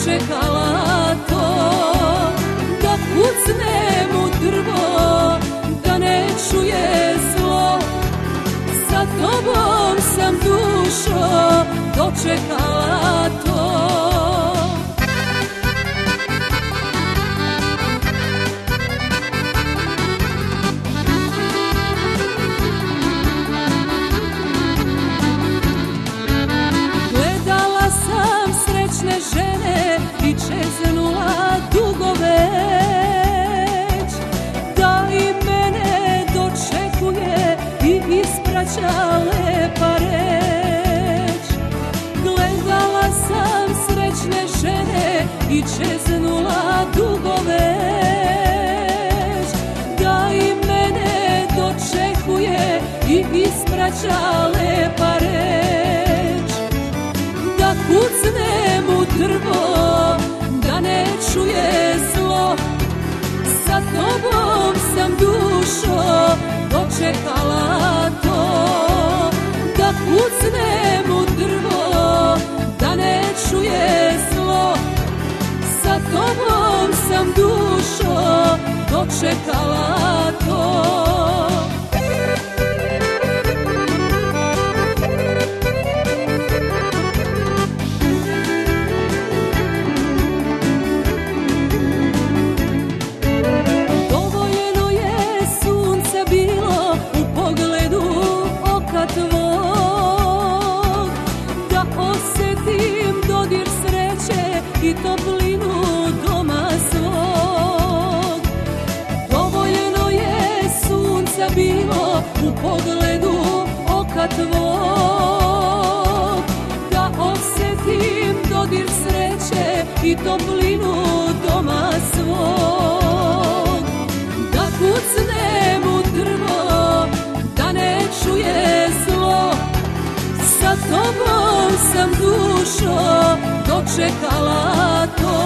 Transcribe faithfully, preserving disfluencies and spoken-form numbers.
dočekala to, da kucnem u drvo, da ne čuje zlo. Sa tobom sam, dušo, dočekala to. Gledala sam srećne žene i čeznula dugo već, da i mene dočekuje i ispraća lepa reč. Gledala sam srećne žene i čeznula dugo već, da i mene dočekuje i ispraća lepa reč. Da kucnem u drvo, da ne čuje zlo. Sa tobom sam, dušo, dočekala to, da kucnem u drvo, da ne čuje zlo. Sa tobom sam, dušo, dočekala to. Tvog, da osjetim dodir sreće i toplinu doma svog. Dovoljeno je sunca bilo u pogledu oka tvog, da osjetim dodir sreće i toplinu doma svog. Da kucnem u drvo, da ne čuje zlo. Sa tobom sam, dušo, dočekala to.